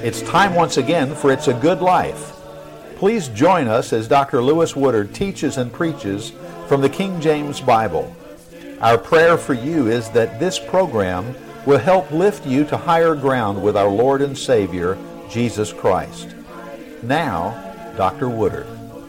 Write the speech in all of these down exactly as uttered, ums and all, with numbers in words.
It's time once again for It's a Good Life. Please join us as Doctor Lewis Woodard teaches and preaches from the King James Bible. Our prayer for you is that this program will help lift you to higher ground with our Lord and Savior, Jesus Christ. Now, Doctor Woodard.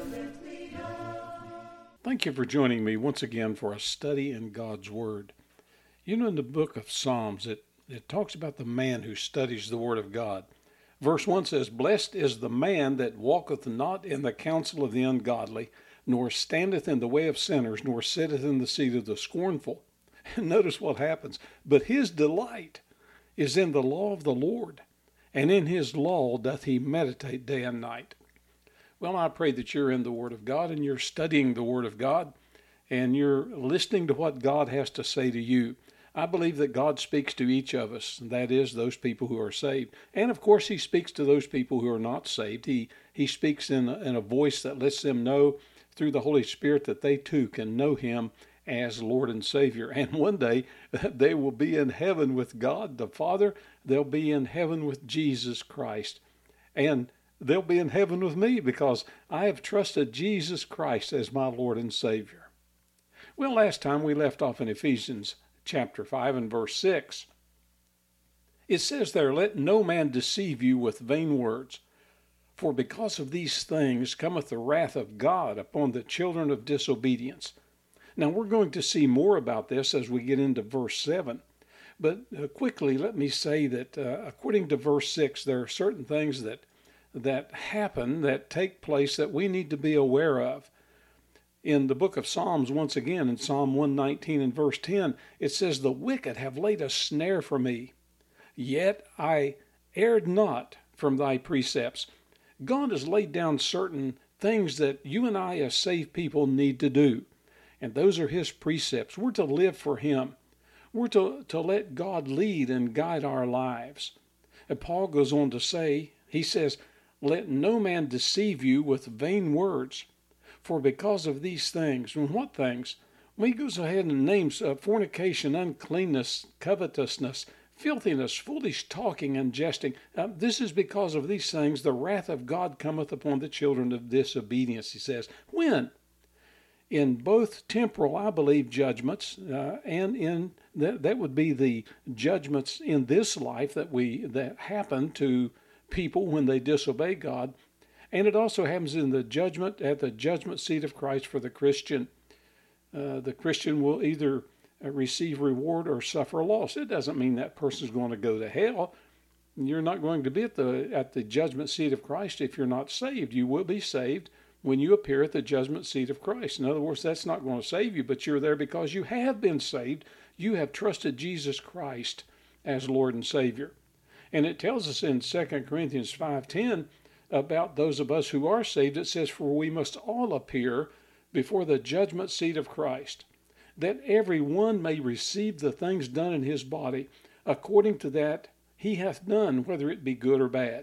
Thank you for joining me once again for a study in God's Word. You know, in the book of Psalms, it, it talks about the man who studies the Word of God. Verse one says, "Blessed is the man that walketh not in the counsel of the ungodly, nor standeth in the way of sinners, nor sitteth in the seat of the scornful." And notice what happens. "But his delight is in the law of the Lord, and in his law doth he meditate day and night." Well, I pray that you're in the Word of God and you're studying the Word of God and you're listening to what God has to say to you. I believe that God speaks to each of us, and that is those people who are saved. And of course, he speaks to those people who are not saved. He he speaks in a, in a voice that lets them know through the Holy Spirit that they too can know him as Lord and Savior. And one day they will be in heaven with God the Father. They'll be in heaven with Jesus Christ. And they'll be in heaven with me because I have trusted Jesus Christ as my Lord and Savior. Well, last time we left off in Ephesians chapter five and verse six. It says there, "Let no man deceive you with vain words, for because of these things cometh the wrath of God upon the children of disobedience." Now we're going to see more about this as we get into verse seven. But uh, quickly, let me say that uh, according to verse six, there are certain things that that happen, that take place, that we need to be aware of. In the book of Psalms, once again, in Psalm one nineteen and verse ten, it says, "The wicked have laid a snare for me, yet I erred not from thy precepts." God has laid down certain things that you and I as saved people need to do, and those are his precepts. We're to live for him. We're to, to let God lead and guide our lives. And Paul goes on to say, he says, "Let no man deceive you with vain words. For because of these things," and what things? Well, he goes ahead and names uh, fornication, uncleanness, covetousness, filthiness, foolish talking, and jesting. Uh, this is because of these things the wrath of God cometh upon the children of disobedience, he says. When? In both temporal, I believe, judgments, uh, and in that, that would be the judgments in this life that we that happen to people when they disobey God. And it also happens in the judgment, at the judgment seat of Christ for the Christian. Uh, the Christian will either receive reward or suffer loss. It doesn't mean that person's going to go to hell. You're not going to be at the at the judgment seat of Christ if you're not saved. You will be saved when you appear at the judgment seat of Christ. In other words, that's not going to save you, but you're there because you have been saved. You have trusted Jesus Christ as Lord and Savior. And it tells us in Second Corinthians five ten, about those of us who are saved, it says, "For we must all appear before the judgment seat of Christ, that every one may receive the things done in his body, according to that he hath done, whether it be good or bad."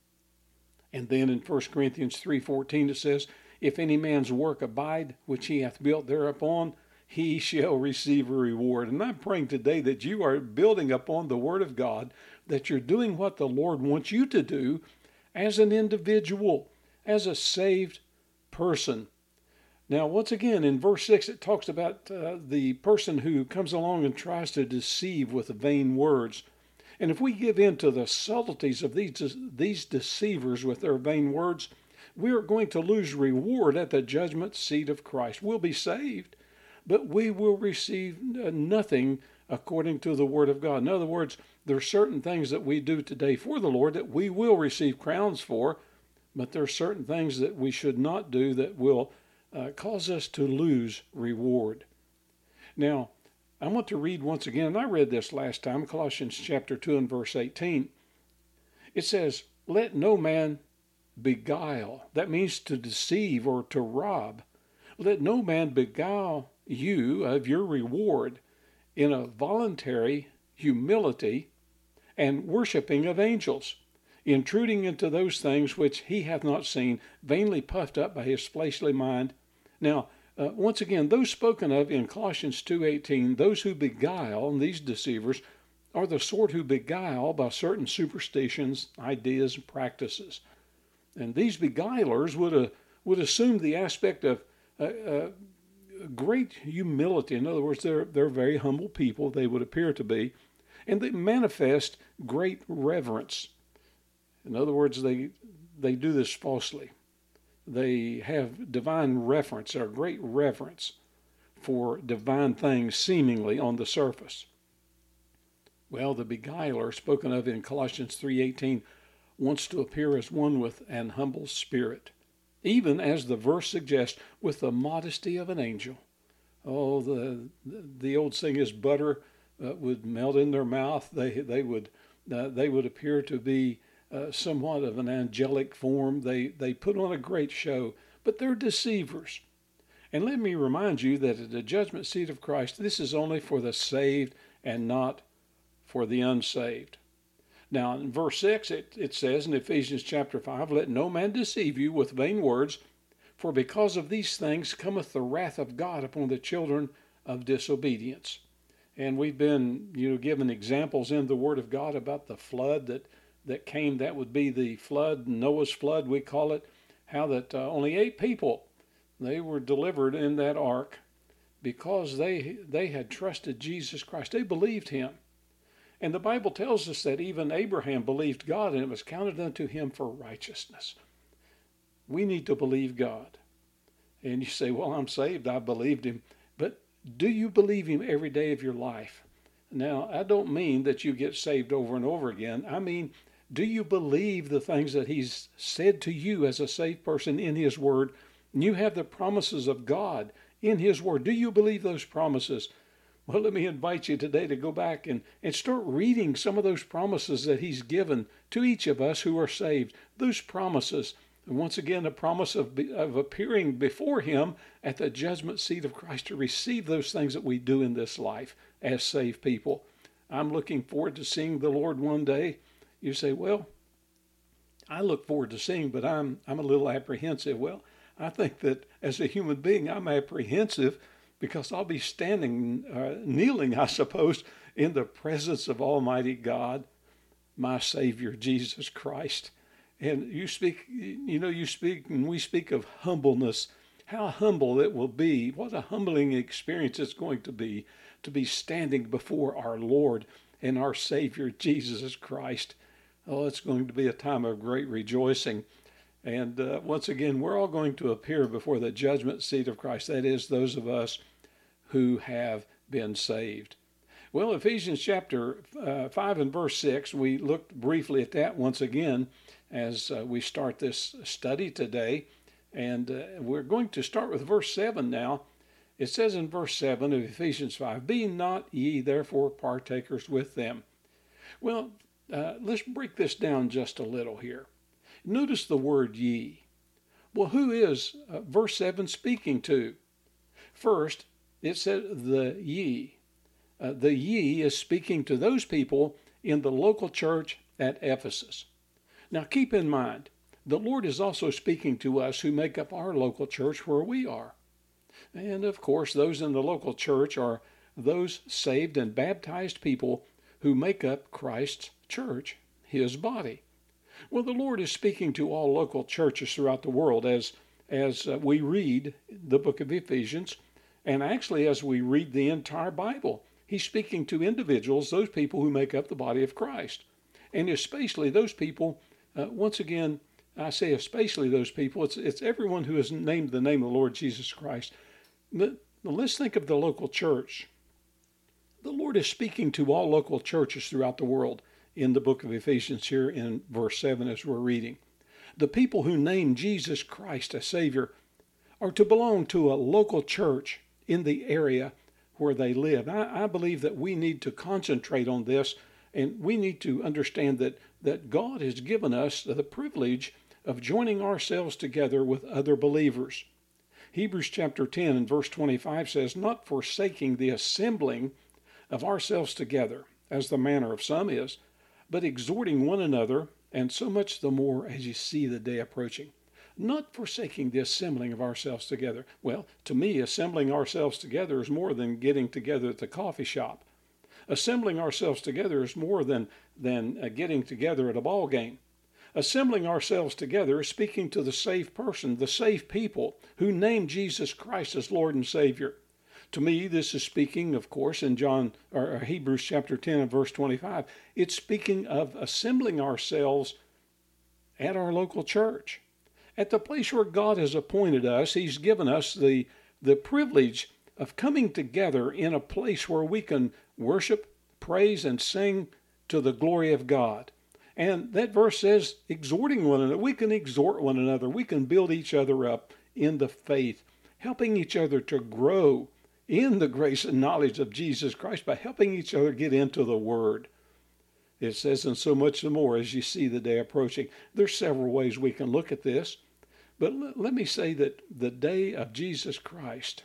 And then in First Corinthians three fourteen it says, "If any man's work abide, which he hath built thereupon, he shall receive a reward." And I'm praying today that you are building upon the Word of God, that you're doing what the Lord wants you to do as an individual, as a saved person. Now, once again, in verse six, it talks about uh, the person who comes along and tries to deceive with vain words. And if we give in to the subtleties of these, these deceivers with their vain words, we are going to lose reward at the judgment seat of Christ. We'll be saved, but we will receive nothing according to the Word of God. In other words, there are certain things that we do today for the Lord that we will receive crowns for, but there are certain things that we should not do that will uh, cause us to lose reward. Now, I want to read once again, and I read this last time, Colossians chapter two and verse eighteen. It says, "Let no man beguile." That means to deceive or to rob. "Let no man beguile you of your reward in a voluntary humility and worshiping of angels, intruding into those things which he hath not seen, vainly puffed up by his fleshly mind." Now, uh, once again, those spoken of in Colossians two eighteen, those who beguile, these deceivers, are the sort who beguile by certain superstitions, ideas, and practices. And these beguilers would, uh, would assume the aspect of uh, uh, great humility. In other words, they're, they're very humble people, they would appear to be, and they manifest great reverence. In other words, they, they do this falsely. They have divine reverence, or great reverence for divine things seemingly on the surface. Well, the beguiler spoken of in Colossians three eighteen wants to appear as one with an humble spirit, even as the verse suggests, with the modesty of an angel. Oh, the the old saying is butter uh, would melt in their mouth. They they would uh, they would appear to be uh, somewhat of an angelic form. They they put on a great show, but they're deceivers. And let me remind you that at the judgment seat of Christ, this is only for the saved and not for the unsaved. Now, in verse six, it, it says in Ephesians chapter five, let no man deceive you with vain words, for because of these things cometh the wrath of God upon the children of disobedience. And we've been, you know, given examples in the Word of God about the flood that, that came. That would be the flood, Noah's flood, we call it, how that uh, only eight people, they were delivered in that ark because they they had trusted Jesus Christ. They believed him. And the Bible tells us that even Abraham believed God, and it was counted unto him for righteousness. We need to believe God. And you say, well, I'm saved, I believed him. But do you believe him every day of your life? Now, I don't mean that you get saved over and over again. I mean, do you believe the things that he's said to you as a saved person in his word? And you have the promises of God in his word. Do you believe those promises? Well, let me invite you today to go back and, and start reading some of those promises that he's given to each of us who are saved. Those promises, and once again, a promise of, of appearing before him at the judgment seat of Christ to receive those things that we do in this life as saved people. I'm looking forward to seeing the Lord one day. You say, well, I look forward to seeing, but I'm I'm a little apprehensive. Well, I think that as a human being, I'm apprehensive because I'll be standing, uh, kneeling, I suppose, in the presence of Almighty God, my Savior, Jesus Christ. And you speak, you know, you speak, and we speak of humbleness, how humble it will be, what a humbling experience it's going to be to be standing before our Lord and our Savior, Jesus Christ. Oh, it's going to be a time of great rejoicing. And uh, once again, we're all going to appear before the judgment seat of Christ. That is, those of us who have been saved. Well, Ephesians chapter uh, five and verse six, we looked briefly at that once again as uh, we start this study today. And uh, we're going to start with verse seven now. It says in verse seven of Ephesians five, be not ye therefore partakers with them. Well, uh, let's break this down just a little here. Notice the word ye. Well, who is uh, verse seven speaking to? First, it said the ye. Uh, the ye is speaking to those people in the local church at Ephesus. Now keep in mind, the Lord is also speaking to us who make up our local church where we are. And of course, those in the local church are those saved and baptized people who make up Christ's church, his body. Well, the Lord is speaking to all local churches throughout the world as, as uh, we read the book of Ephesians, and actually as we read the entire Bible. He's speaking to individuals, those people who make up the body of Christ. And especially those people, uh, once again, I say especially those people, it's, it's everyone who has named the name of the Lord Jesus Christ. But let's think of the local church. The Lord is speaking to all local churches throughout the world in the book of Ephesians here in verse seven as we're reading. The people who name Jesus Christ as Savior are to belong to a local church in the area where they live. I, I believe that we need to concentrate on this, and we need to understand that, that God has given us the privilege of joining ourselves together with other believers. Hebrews chapter ten and verse twenty-five says, not forsaking the assembling of ourselves together, as the manner of some is, but exhorting one another, and so much the more as you see the day approaching. Not forsaking the assembling of ourselves together. Well, to me, assembling ourselves together is more than getting together at the coffee shop. Assembling ourselves together is more than, than uh, getting together at a ball game. Assembling ourselves together is speaking to the saved person, the saved people who name Jesus Christ as Lord and Savior. To me, this is speaking, of course, in John or Hebrews chapter ten and verse twenty-five. It's speaking of assembling ourselves at our local church, at the place where God has appointed us. He's given us the, the privilege of coming together in a place where we can worship, praise, and sing to the glory of God. And that verse says, exhorting one another. We can exhort one another. We can build each other up in the faith, helping each other to grow in the grace and knowledge of Jesus Christ by helping each other get into the Word. It says, and so much more as you see the day approaching. There's several ways we can look at this, but l- let me say that the day of Jesus Christ,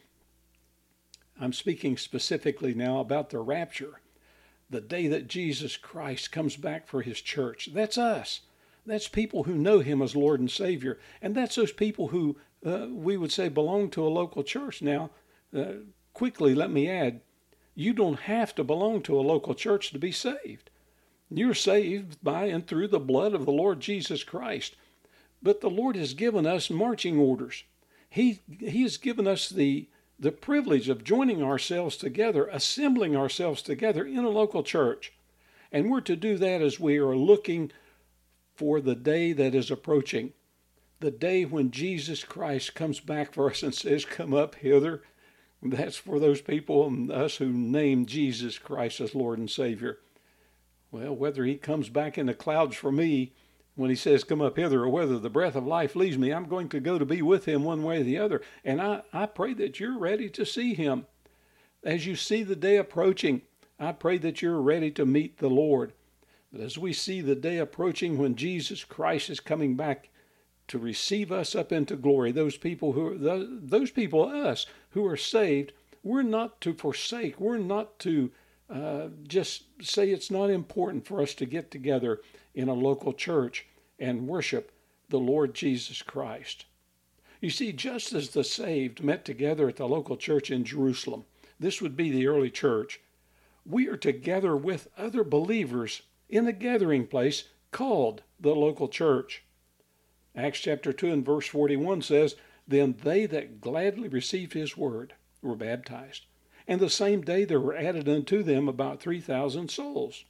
I'm speaking specifically now about the rapture, the day that Jesus Christ comes back for his church. That's us. That's people who know him as Lord and Savior, and that's those people who uh, we would say belong to a local church. Now, uh, quickly, let me add, you don't have to belong to a local church to be saved. You're saved by and through the blood of the Lord Jesus Christ. But the Lord has given us marching orders. He, he has given us the, the privilege of joining ourselves together, assembling ourselves together in a local church. And we're to do that as we are looking for the day that is approaching, the day when Jesus Christ comes back for us and says, come up hither. That's for those people and us who name Jesus Christ as Lord and Savior. Well, whether he comes back in the clouds for me when he says, come up hither, or whether the breath of life leaves me, I'm going to go to be with him one way or the other. And I, I pray that you're ready to see him. As you see the day approaching, I pray that you're ready to meet the Lord. But as we see the day approaching when Jesus Christ is coming back to receive us up into glory, those people who are, those people, us, who are saved, we're not to forsake. We're not to uh, just say it's not important for us to get together in a local church and worship the Lord Jesus Christ. You see, just as the saved met together at the local church in Jerusalem, this would be the early church, we are together with other believers in a gathering place called the local church. Acts chapter two and verse forty-one says, then they that gladly received his word were baptized. And the same day there were added unto them about three thousand souls.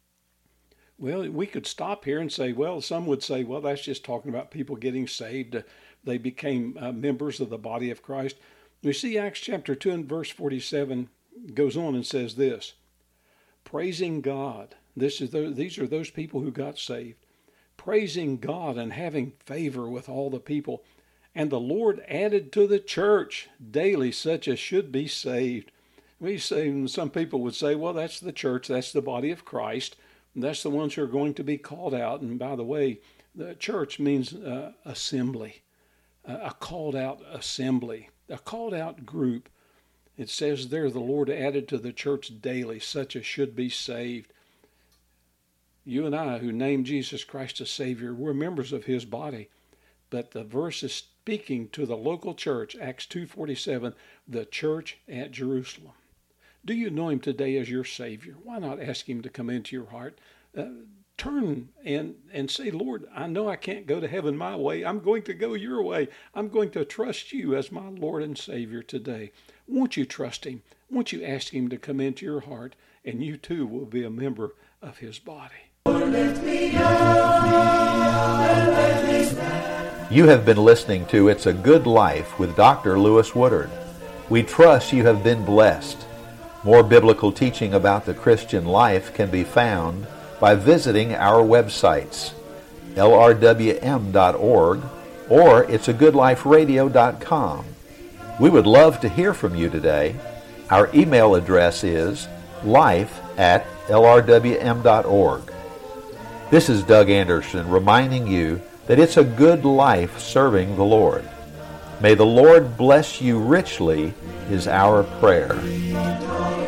Well, we could stop here and say, well, some would say, well, that's just talking about people getting saved. They became uh, members of the body of Christ. We see Acts chapter two and verse forty-seven goes on and says this, praising God. This is the, these are those people who got saved. Praising God and having favor with all the people. And the Lord added to the church daily such as should be saved. We say, some people would say, well, that's the church, that's the body of Christ. That's the ones who are going to be called out. And by the way, the church means uh, assembly, uh, a called out assembly, a called out group. It says there, the Lord added to the church daily such as should be saved. You and I who name Jesus Christ as Savior, we're members of his body. But the verse is speaking to the local church, Acts two forty-seven, the church at Jerusalem. Do you know him today as your Savior? Why not ask him to come into your heart? Uh, turn and, and say, Lord, I know I can't go to heaven my way. I'm going to go your way. I'm going to trust you as my Lord and Savior today. Won't you trust him? Won't you ask him to come into your heart? And you too will be a member of his body. You have been listening to It's a Good Life with Doctor Lewis Woodard. We trust you have been blessed. More biblical teaching about the Christian life can be found by visiting our websites, L R W M dot org or it's a good life radio dot com. We would love to hear from you today. Our email address is life at L R W M dot org. This is Doug Anderson reminding you that it's a good life serving the Lord. May the Lord bless you richly is our prayer.